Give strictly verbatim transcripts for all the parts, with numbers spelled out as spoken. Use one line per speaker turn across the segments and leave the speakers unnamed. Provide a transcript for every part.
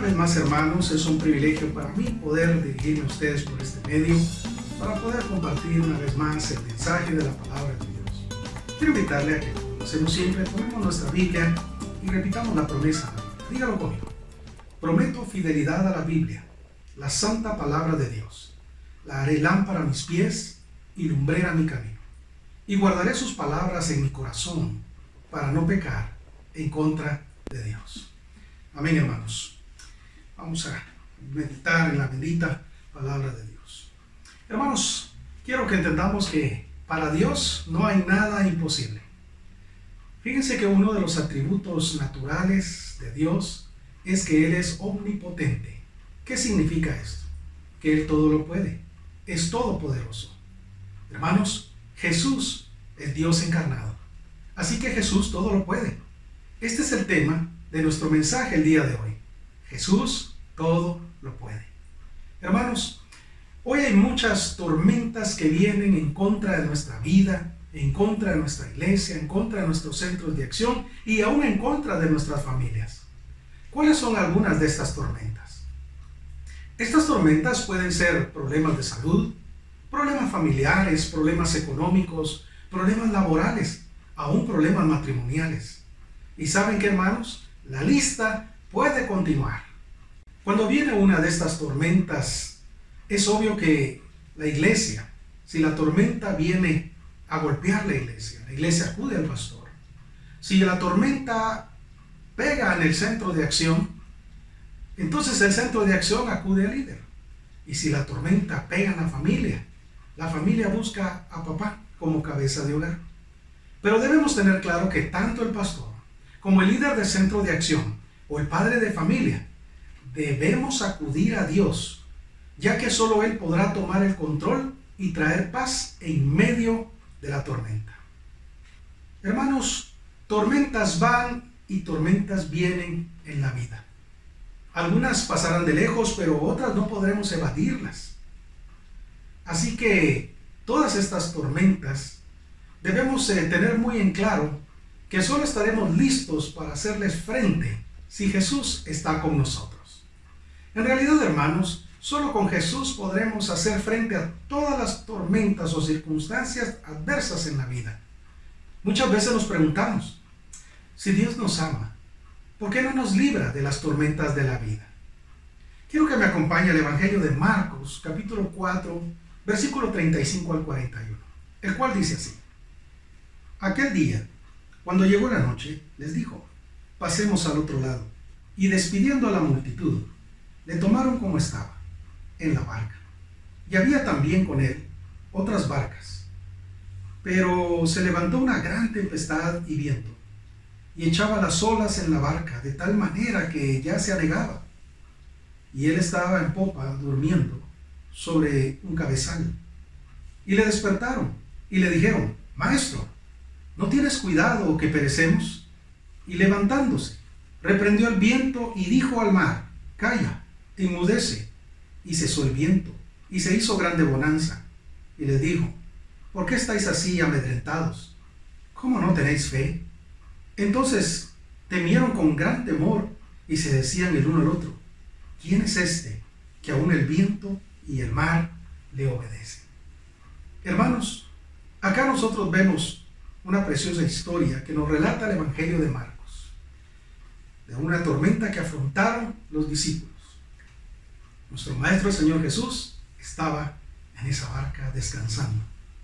vez más, hermanos, es un privilegio para mí poder dirigirme a ustedes por este medio para poder compartir una vez más el mensaje de la palabra de Dios. Quiero invitarle a que, como hacemos siempre, tomemos nuestra Biblia y repitamos la promesa. Dígalo conmigo. Prometo fidelidad a la Biblia, la santa palabra de Dios. La haré lámpara a mis pies y lumbrera a mi camino. Y guardaré sus palabras en mi corazón para no pecar en contra de Dios. Amén, hermanos. Vamos a meditar en la bendita palabra de Dios. Hermanos, quiero que entendamos que para Dios no hay nada imposible. Fíjense que uno de los atributos naturales de Dios es que Él es omnipotente. ¿Qué significa esto? Que Él todo lo puede, es todopoderoso. Hermanos, Jesús es Dios encarnado. Así que Jesús todo lo puede. Este es el tema de nuestro mensaje el día de hoy. Jesús todo lo puede. Hermanos, hoy hay muchas tormentas que vienen en contra de nuestra vida, en contra de nuestra iglesia, en contra de nuestros centros de acción y aún en contra de nuestras familias. ¿Cuáles son algunas de estas tormentas? Estas tormentas pueden ser problemas de salud, problemas familiares, problemas económicos, problemas laborales, aún problemas matrimoniales. ¿Y saben qué, hermanos? La lista puede continuar. Cuando viene una de estas tormentas, es obvio que la iglesia, si la tormenta viene a golpear la iglesia, la iglesia acude al pastor. Si la tormenta pega en el centro de acción, entonces el centro de acción acude al líder. Y si la tormenta pega en la familia, la familia busca a papá como cabeza de hogar. Pero debemos tener claro que tanto el pastor como el líder del centro de acción o el padre de familia, debemos acudir a Dios, ya que solo Él podrá tomar el control y traer paz en medio de la tormenta. Hermanos, tormentas van y tormentas vienen en la vida. Algunas pasarán de lejos, pero otras no podremos evadirlas. Así que todas estas tormentas debemos eh, tener muy en claro que solo estaremos listos para hacerles frente si Jesús está con nosotros. En realidad, hermanos, solo con Jesús podremos hacer frente a todas las tormentas o circunstancias adversas en la vida. Muchas veces nos preguntamos, si Dios nos ama, ¿por qué no nos libra de las tormentas de la vida? Quiero que me acompañe el Evangelio de Marcos, capítulo cuatro, versículo treinta y cinco al cuarenta y uno, el cual dice así. Aquel día, cuando llegó la noche, les dijo, pasemos al otro lado. Y despidiendo a la multitud, le tomaron como estaba, en la barca. Y había también con él otras barcas. Pero se levantó una gran tempestad y viento, y echaba las olas en la barca, de tal manera que ya se anegaba. Y él estaba en popa, durmiendo, sobre un cabezal. Y le despertaron, y le dijeron, Maestro, ¿no tienes cuidado que perecemos? Y levantándose, reprendió el viento y dijo al mar, Calla, enmudece. Y cesó el viento, y se hizo grande bonanza. Y les dijo, ¿por qué estáis así amedrentados? ¿Cómo no tenéis fe? Entonces temieron con gran temor y se decían el uno al otro, ¿quién es este que aún el viento y el mar le obedecen? Hermanos, acá nosotros vemos una preciosa historia que nos relata el Evangelio de Marcos, de una tormenta que afrontaron los discípulos. Nuestro Maestro, el Señor Jesús, estaba en esa barca descansando.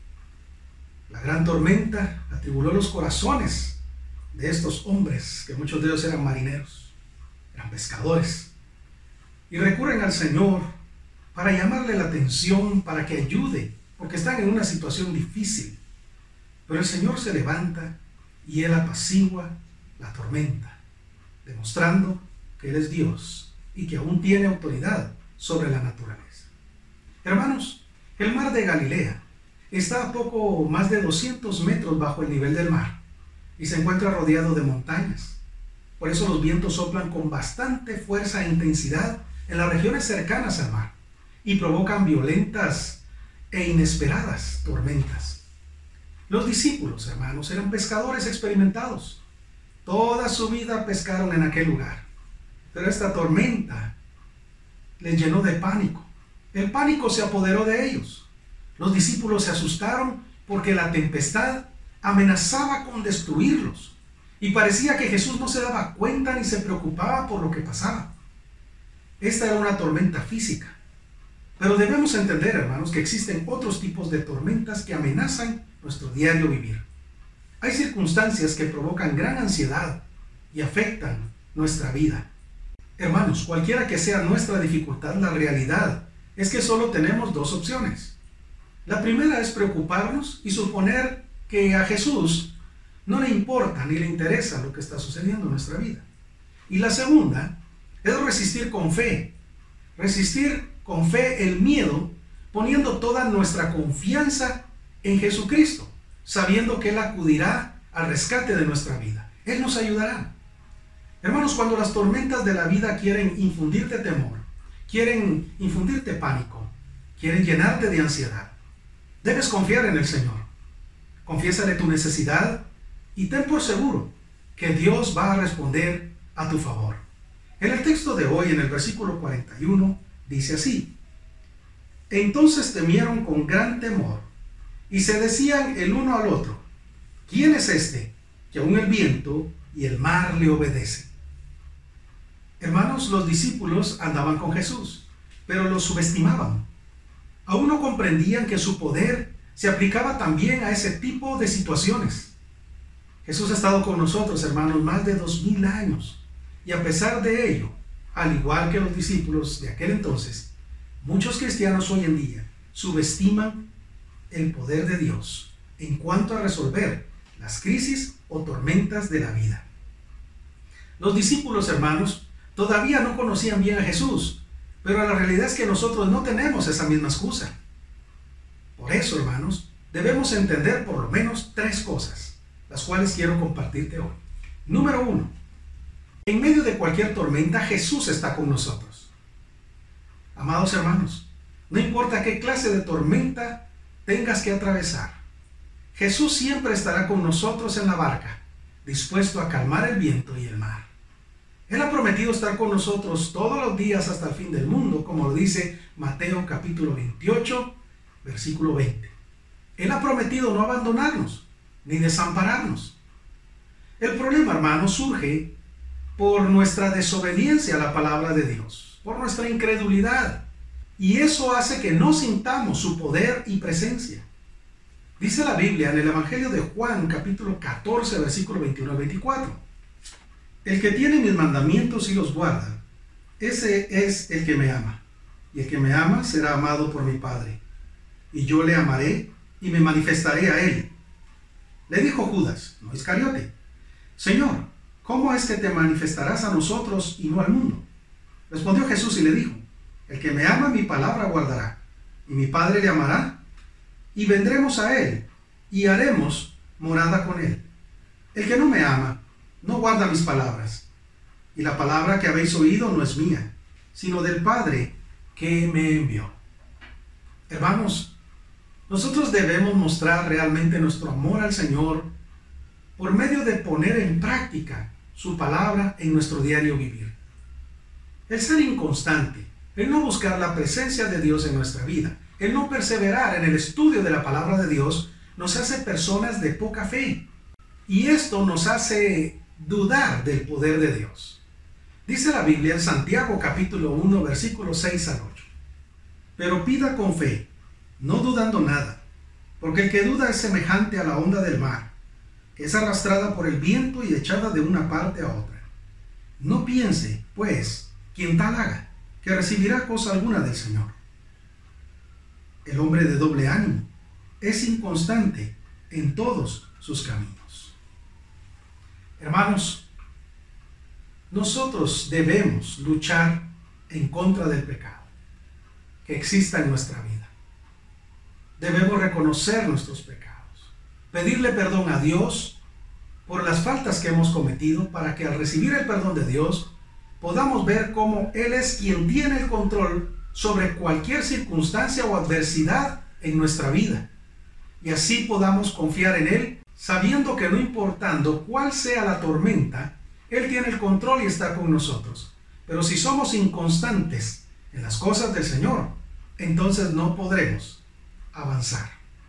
La gran tormenta atribuló los corazones de estos hombres, que muchos de ellos eran marineros, eran pescadores, y recurren al Señor para llamarle la atención, para que ayude, porque están en una situación difícil. Pero el Señor se levanta y Él apacigua la tormenta, demostrando que Él es Dios y que aún tiene autoridad sobre la naturaleza. Hermanos, el mar de Galilea está a poco más de doscientos metros bajo el nivel del mar y se encuentra rodeado de montañas. Por eso los vientos soplan con bastante fuerza e intensidad en las regiones cercanas al mar y provocan violentas e inesperadas tormentas. Los discípulos, hermanos, eran pescadores experimentados. Toda su vida pescaron en aquel lugar. Pero esta tormenta les llenó de pánico. El pánico se apoderó de ellos. Los discípulos se asustaron porque la tempestad amenazaba con destruirlos. Y parecía que Jesús no se daba cuenta ni se preocupaba por lo que pasaba. Esta era una tormenta física. Pero debemos entender, hermanos, que existen otros tipos de tormentas que amenazan nuestro diario vivir. Hay circunstancias que provocan gran ansiedad y afectan nuestra vida. Hermanos, cualquiera que sea nuestra dificultad, la realidad es que solo tenemos dos opciones. La primera es preocuparnos y suponer que a Jesús no le importa ni le interesa lo que está sucediendo en nuestra vida. Y la segunda es resistir con fe. Resistir con fe el miedo, poniendo toda nuestra confianza en Jesucristo, sabiendo que Él acudirá al rescate de nuestra vida. Él nos ayudará. Hermanos, cuando las tormentas de la vida quieren infundirte temor, quieren infundirte pánico, quieren llenarte de ansiedad, debes confiar en el Señor. Confiésale tu necesidad y ten por seguro que Dios va a responder a tu favor. En el texto de hoy, en el versículo cuarenta y uno, dice así: entonces temieron con gran temor y se decían el uno al otro: ¿quién es este que aún el viento y el mar le obedecen? Hermanos, los discípulos andaban con Jesús, pero lo subestimaban. Aún no comprendían que su poder se aplicaba también a ese tipo de situaciones. Jesús ha estado con nosotros, hermanos, más de dos mil años. Y a pesar de ello, al igual que los discípulos de aquel entonces, muchos cristianos hoy en día subestiman el poder de Dios en cuanto a resolver las crisis o tormentas de la vida. Los discípulos, hermanos, todavía no conocían bien a Jesús, pero la realidad es que nosotros no tenemos esa misma excusa. Por eso, hermanos, debemos entender por lo menos tres cosas, las cuales quiero compartirte hoy. Número uno, en medio de cualquier tormenta, Jesús está con nosotros. Amados hermanos, no importa qué clase de tormenta tengas que atravesar, Jesús siempre estará con nosotros en la barca, dispuesto a calmar el viento y el mar. Él ha prometido estar con nosotros todos los días hasta el fin del mundo, como lo dice Mateo capítulo veintiocho, versículo veinte. Él ha prometido no abandonarnos, ni desampararnos. El problema, hermanos, surge por nuestra desobediencia a la palabra de Dios, por nuestra incredulidad. Y eso hace que no sintamos su poder y presencia. Dice la Biblia en el Evangelio de Juan, capítulo catorce, versículo veintiuno al veinticuatro. El que tiene mis mandamientos y los guarda, ese es el que me ama. Y el que me ama será amado por mi Padre. Y yo le amaré y me manifestaré a él. Le dijo Judas, no Iscariote: Señor, ¿cómo es que te manifestarás a nosotros y no al mundo? Respondió Jesús y le dijo: el que me ama mi palabra guardará, y mi Padre le amará, y vendremos a él, y haremos morada con él. El que no me ama, no guarda mis palabras, y la palabra que habéis oído no es mía, sino del Padre que me envió. Hermanos, nosotros debemos mostrar realmente nuestro amor al Señor por medio de poner en práctica su palabra en nuestro diario vivir. El ser inconstante, el no buscar la presencia de Dios en nuestra vida, el no perseverar en el estudio de la palabra de Dios, nos hace personas de poca fe. Y esto nos hace dudar del poder de Dios. Dice la Biblia en Santiago capítulo uno, versículos seis al ocho. Pero pida con fe, no dudando nada, porque el que duda es semejante a la onda del mar, que es arrastrada por el viento y echada de una parte a otra. No piense, pues, quien tal haga, que recibirá cosa alguna del Señor. El hombre de doble ánimo es inconstante en todos sus caminos. Hermanos, nosotros debemos luchar en contra del pecado que exista en nuestra vida. Debemos reconocer nuestros pecados, pedirle perdón a Dios por las faltas que hemos cometido, para que al recibir el perdón de Dios podamos ver cómo Él es quien tiene el control sobre cualquier circunstancia o adversidad en nuestra vida, y así podamos confiar en Él, sabiendo que no importando cuál sea la tormenta, Él tiene el control y está con nosotros. Pero si somos inconstantes en las cosas del Señor, entonces no podremos avanzar.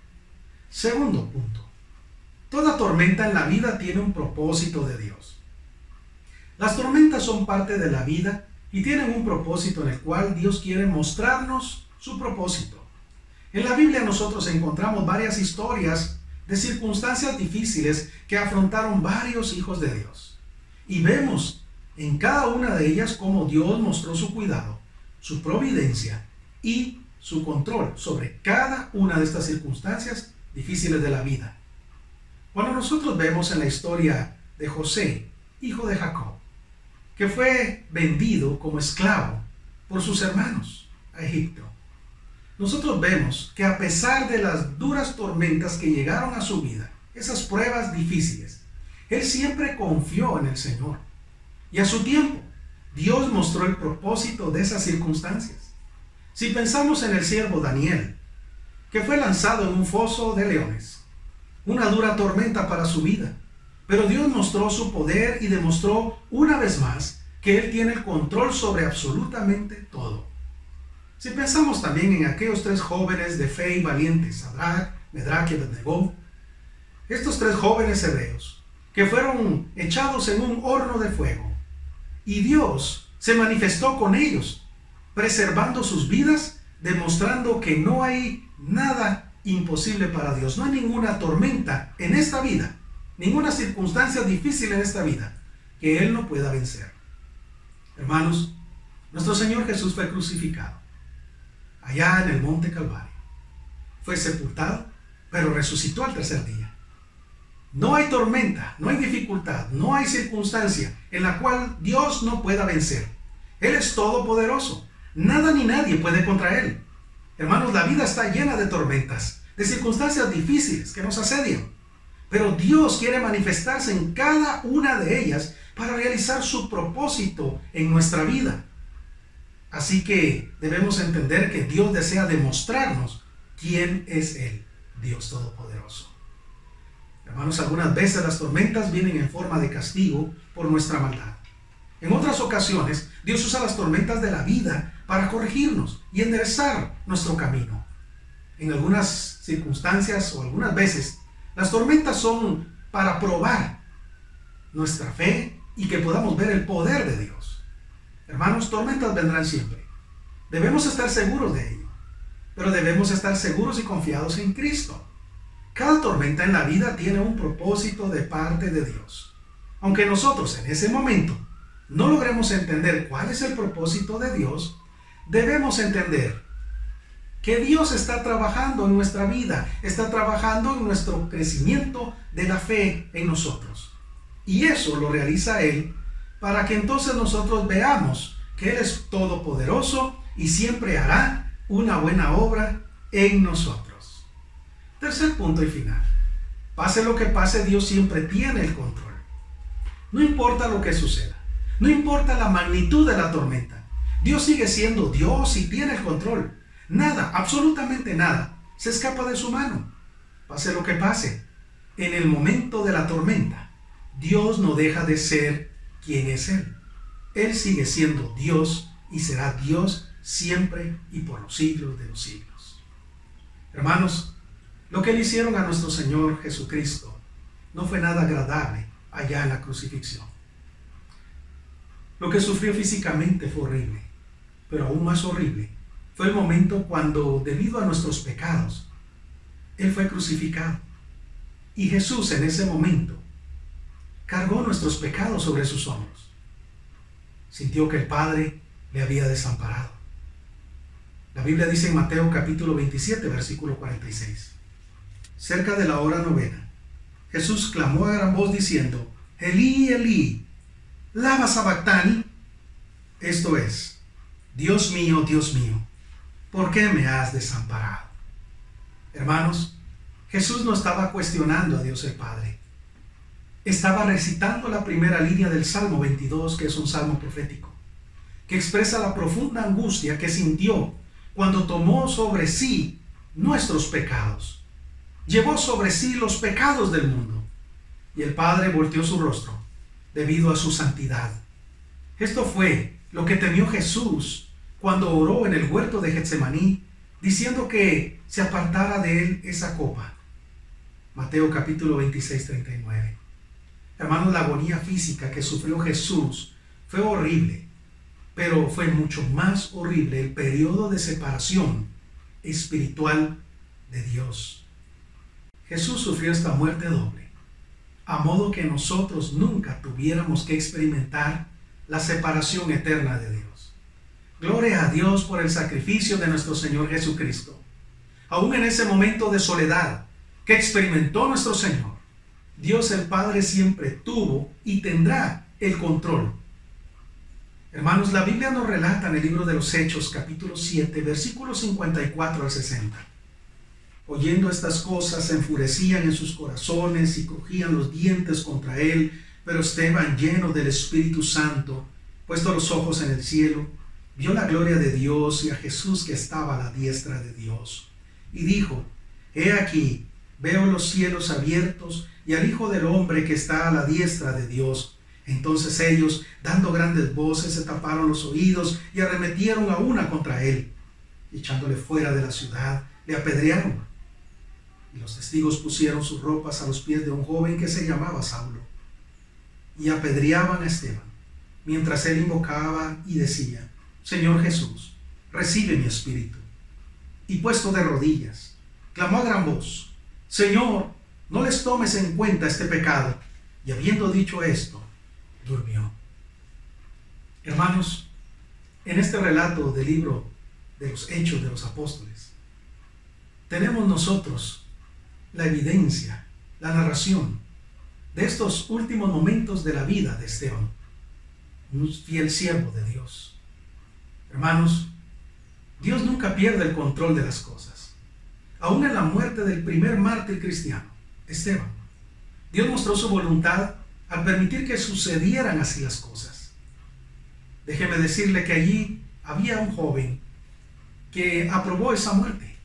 Segundo punto. Toda tormenta en la vida tiene un propósito de Dios. Las tormentas son parte de la vida y tienen un propósito en el cual Dios quiere mostrarnos su propósito. En la Biblia nosotros encontramos varias historias de circunstancias difíciles que afrontaron varios hijos de Dios. Y vemos en cada una de ellas cómo Dios mostró su cuidado, su providencia y su control sobre cada una de estas circunstancias difíciles de la vida. Cuando nosotros vemos en la historia de José, hijo de Jacob, que fue vendido como esclavo por sus hermanos a Egipto, nosotros vemos que a pesar de las duras tormentas que llegaron a su vida, esas pruebas difíciles, él siempre confió en el Señor. Y a su tiempo, Dios mostró el propósito de esas circunstancias. Si pensamos en el siervo Daniel, que fue lanzado en un foso de leones, una dura tormenta para su vida, pero Dios mostró su poder y demostró una vez más que Él tiene el control sobre absolutamente todo. Si pensamos también en aquellos tres jóvenes de fe y valientes, Sadrach, Medrach y Abednego, estos tres jóvenes hebreos que fueron echados en un horno de fuego, y Dios se manifestó con ellos, preservando sus vidas, demostrando que no hay nada imposible para Dios. No hay ninguna tormenta en esta vida, ninguna circunstancia difícil en esta vida que Él no pueda vencer. Hermanos, nuestro Señor Jesús fue crucificado allá en el monte Calvario. Fue sepultado, pero resucitó al tercer día. No hay tormenta, no hay dificultad, no hay circunstancia en la cual Dios no pueda vencer. Él es todopoderoso. Nada ni nadie puede contra Él. Hermanos, la vida está llena de tormentas, de circunstancias difíciles que nos asedian. Pero Dios quiere manifestarse en cada una de ellas para realizar su propósito en nuestra vida. Así que debemos entender que Dios desea demostrarnos quién es Él, Dios Todopoderoso. Hermanos, algunas veces las tormentas vienen en forma de castigo por nuestra maldad. En otras ocasiones, Dios usa las tormentas de la vida para corregirnos y enderezar nuestro camino. En algunas circunstancias o algunas veces, las tormentas son para probar nuestra fe y que podamos ver el poder de Dios. Hermanos, tormentas vendrán siempre. Debemos estar seguros de ello, pero debemos estar seguros y confiados en Cristo. Cada tormenta en la vida tiene un propósito de parte de Dios. Aunque nosotros en ese momento no logremos entender cuál es el propósito de Dios, debemos entender que Dios está trabajando en nuestra vida, está trabajando en nuestro crecimiento de la fe en nosotros. Y eso lo realiza Él para que entonces nosotros veamos que Él es todopoderoso y siempre hará una buena obra en nosotros. Tercer punto y final. Pase lo que pase, Dios siempre tiene el control. No importa lo que suceda, no importa la magnitud de la tormenta, Dios sigue siendo Dios y tiene el control. Nada, absolutamente nada, se escapa de su mano. Pase lo que pase, en el momento de la tormenta, Dios no deja de ser quien es Él. Él sigue siendo Dios y será Dios siempre y por los siglos de los siglos. Hermanos, lo que le hicieron a nuestro Señor Jesucristo no fue nada agradable allá en la crucifixión. Lo que sufrió físicamente fue horrible, pero aún más horrible fue el momento cuando, debido a nuestros pecados, Él fue crucificado. Y Jesús en ese momento cargó nuestros pecados sobre sus hombros. Sintió que el Padre le había desamparado. La Biblia dice en Mateo capítulo veintisiete, versículo cuarenta y seis. Cerca de la hora novena, Jesús clamó a gran voz diciendo: Elí, Elí, lama sabactani. Esto es: Dios mío, Dios mío, ¿por qué me has desamparado? Hermanos, Jesús no estaba cuestionando a Dios el Padre. Estaba recitando la primera línea del Salmo veintidós, que es un salmo profético, que expresa la profunda angustia que sintió cuando tomó sobre sí nuestros pecados. Llevó sobre sí los pecados del mundo. Y el Padre volteó su rostro debido a su santidad. Esto fue lo que temió Jesús cuando oró en el huerto de Getsemaní, diciendo que se apartara de él esa copa. Mateo capítulo veintiséis, treinta y nueve. Hermanos, la agonía física que sufrió Jesús fue horrible, pero fue mucho más horrible el periodo de separación espiritual de Dios. Jesús sufrió esta muerte doble, a modo que nosotros nunca tuviéramos que experimentar la separación eterna de Dios. Gloria a Dios por el sacrificio de nuestro Señor Jesucristo. Aún en ese momento de soledad que experimentó nuestro Señor, Dios el Padre siempre tuvo y tendrá el control. Hermanos, la Biblia nos relata en el libro de los Hechos, capítulo siete, versículos cincuenta y cuatro al sesenta. Oyendo estas cosas, se enfurecían en sus corazones y crujían los dientes contra él, pero Esteban, lleno del Espíritu Santo, puesto los ojos en el cielo, vio la gloria de Dios y a Jesús que estaba a la diestra de Dios. Y dijo: He aquí, veo los cielos abiertos y al Hijo del Hombre que está a la diestra de Dios. Entonces ellos, dando grandes voces, se taparon los oídos y arremetieron a una contra él. Echándole fuera de la ciudad, le apedrearon. Y los testigos pusieron sus ropas a los pies de un joven que se llamaba Saulo. Y apedreaban a Esteban, mientras él invocaba y decía: Señor Jesús, recibe mi espíritu. Y puesto de rodillas, clamó a gran voz: Señor, no les tomes en cuenta este pecado. Y habiendo dicho esto, durmió. Hermanos, en este relato del libro de los Hechos de los Apóstoles, tenemos nosotros la evidencia, la narración de estos últimos momentos de la vida de Esteban, un fiel siervo de Dios. Hermanos, Dios nunca pierde el control de las cosas. Aún en la muerte del primer mártir cristiano, Esteban, Dios mostró su voluntad al permitir que sucedieran así las cosas. Déjeme decirle que allí había un joven que aprobó esa muerte,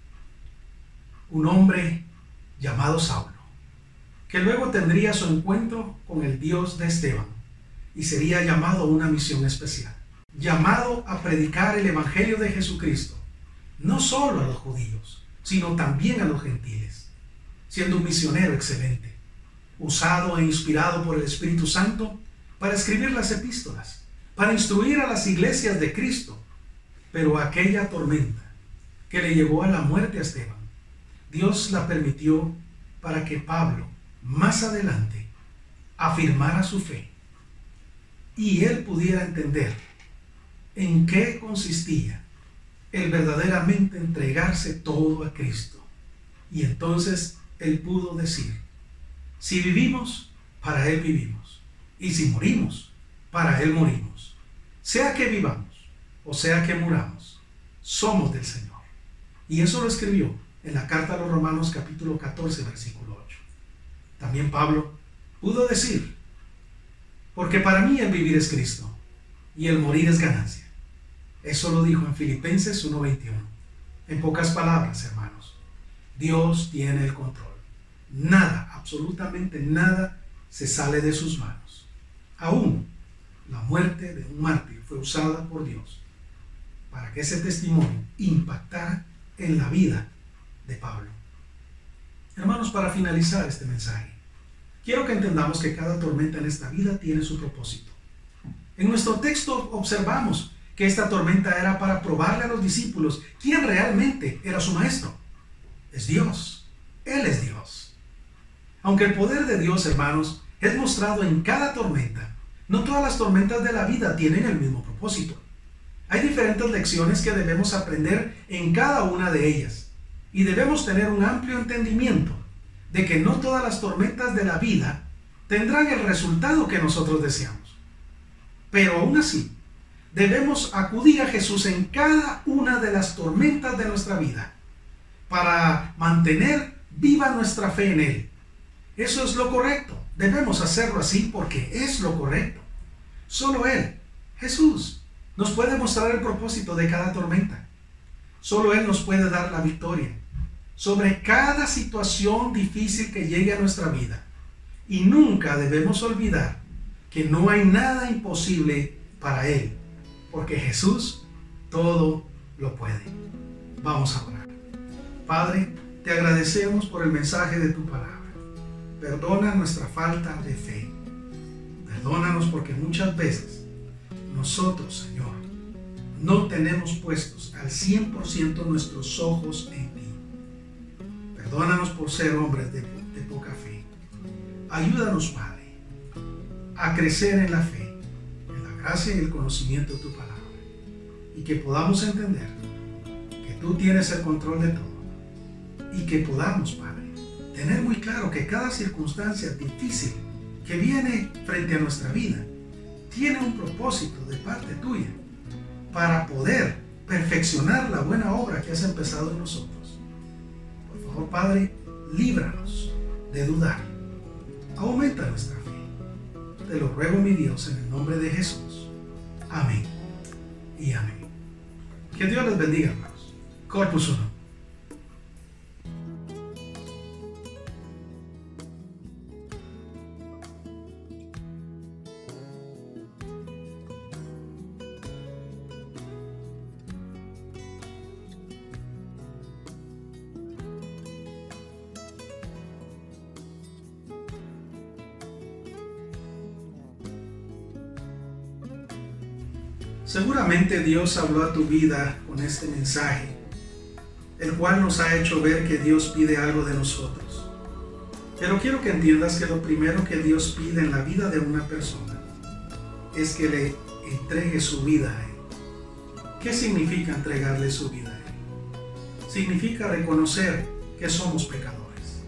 un hombre llamado Saulo, que luego tendría su encuentro con el Dios de Esteban y sería llamado a una misión especial, llamado a predicar el Evangelio de Jesucristo, no solo a los judíos, sino también a los gentiles, siendo un misionero excelente, usado e inspirado por el Espíritu Santo para escribir las epístolas, para instruir a las iglesias de Cristo. Pero aquella tormenta que le llevó a la muerte a Esteban, Dios la permitió para que Pablo, más adelante, afirmara su fe y él pudiera entender en qué consistía el verdaderamente entregarse todo a Cristo. Y entonces él pudo decir: si vivimos, para él vivimos, y si morimos, para él morimos. Sea que vivamos o sea que muramos, somos del Señor. Y eso lo escribió en la carta a los Romanos capítulo catorce, versículo ocho. También Pablo pudo decir: porque para mí el vivir es Cristo y el morir es ganancia. Eso lo dijo en Filipenses uno veintiuno. En pocas palabras, hermanos, Dios tiene el control. Nada, absolutamente nada, se sale de sus manos. Aún la muerte de un mártir fue usada por Dios para que ese testimonio impactara en la vida de Pablo. Hermanos, para finalizar este mensaje, quiero que entendamos que cada tormenta en esta vida tiene su propósito. En nuestro texto observamos que esta tormenta era para probarle a los discípulos quién realmente era su maestro. Es Dios. Él es Dios. Aunque el poder de Dios, hermanos, es mostrado en cada tormenta, no todas las tormentas de la vida tienen el mismo propósito. Hay diferentes lecciones que debemos aprender en cada una de ellas, y debemos tener un amplio entendimiento de que no todas las tormentas de la vida tendrán el resultado que nosotros deseamos. Pero aún así, debemos acudir a Jesús en cada una de las tormentas de nuestra vida para mantener viva nuestra fe en Él. Eso es lo correcto. Debemos hacerlo así porque es lo correcto. Solo Él, Jesús, nos puede mostrar el propósito de cada tormenta. Solo Él nos puede dar la victoria sobre cada situación difícil que llegue a nuestra vida. Y nunca debemos olvidar que no hay nada imposible para Él. porque Jesús todo lo puede. Vamos a orar. Padre, te agradecemos por el mensaje de tu palabra. Perdona nuestra falta de fe. Perdónanos porque muchas veces nosotros, Señor, no tenemos puestos al cien por ciento nuestros ojos en ti. Perdónanos por ser hombres de, de poca fe. Ayúdanos, Padre, a crecer en la fe, en la gracia y el conocimiento de tu palabra, y que podamos entender que tú tienes el control de todo, y que podamos, Padre, tener muy claro que cada circunstancia difícil que viene frente a nuestra vida tiene un propósito de parte tuya para poder perfeccionar la buena obra que has empezado en nosotros. Por favor, Padre, líbranos de dudar. Aumenta nuestra fe. Te lo ruego, mi Dios, en el nombre de Jesús. Amén y amén. Que Dios les bendiga, hermanos. Corpus Uno. Seguramente Dios habló a tu vida con este mensaje, el cual nos ha hecho ver que Dios pide algo de nosotros. Pero quiero que entiendas que lo primero que Dios pide en la vida de una persona es que le entregue su vida a Él. ¿Qué significa entregarle su vida a Él? Significa reconocer que somos pecadores.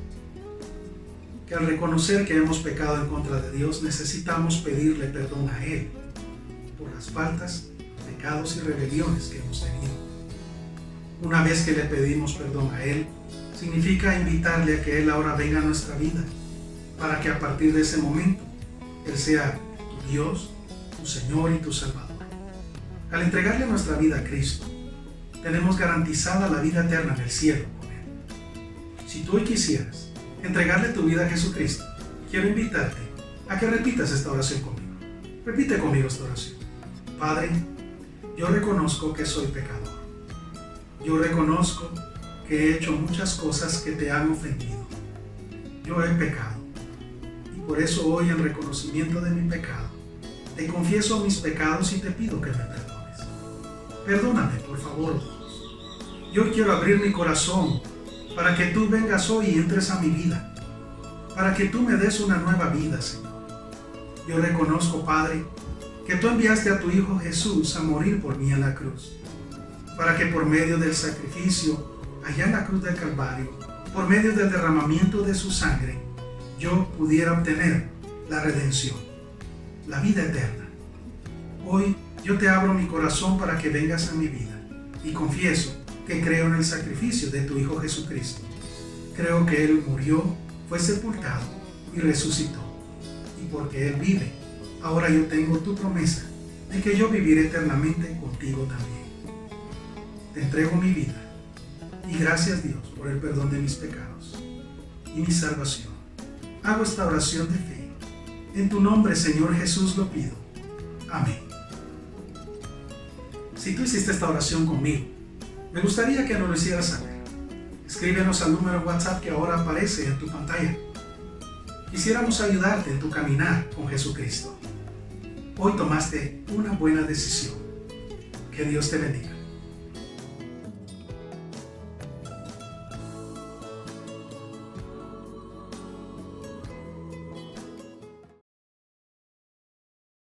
Que al reconocer que hemos pecado en contra de Dios, necesitamos pedirle perdón a Él por las faltas, pecados y rebeliones que hemos tenido. Una vez que le pedimos perdón a Él, significa invitarle a que Él ahora venga a nuestra vida, para que a partir de ese momento Él sea tu Dios, tu Señor y tu Salvador. Al entregarle nuestra vida a Cristo, tenemos garantizada la vida eterna en el cielo con Él. Si tú hoy quisieras entregarle tu vida a Jesucristo, quiero invitarte a que repitas esta oración conmigo. Repite conmigo esta oración. Padre, yo reconozco que soy pecador. Yo reconozco que he hecho muchas cosas que te han ofendido. Yo he pecado. Y por eso hoy, en reconocimiento de mi pecado, te confieso mis pecados y te pido que me perdones. Perdóname, por favor. Yo quiero abrir mi corazón para que tú vengas hoy y entres a mi vida, para que tú me des una nueva vida, Señor. Yo reconozco, Padre, que tú enviaste a tu Hijo Jesús a morir por mí en la cruz, para que por medio del sacrificio allá en la cruz del Calvario, por medio del derramamiento de su sangre, yo pudiera obtener la redención, la vida eterna. Hoy yo te abro mi corazón para que vengas a mi vida y confieso que creo en el sacrificio de tu Hijo Jesucristo. Creo que Él murió, fue sepultado y resucitó. Y porque Él vive, ahora yo tengo tu promesa de que yo viviré eternamente contigo también. Te entrego mi vida y gracias, Dios, por el perdón de mis pecados y mi salvación. Hago esta oración de fe. En tu nombre, Señor Jesús, lo pido. Amén. Si tú hiciste esta oración conmigo, me gustaría que nos lo hicieras saber. Escríbenos al número WhatsApp que ahora aparece en tu pantalla. Quisiéramos ayudarte en tu caminar con Jesucristo. Hoy tomaste una buena decisión. Que Dios te bendiga.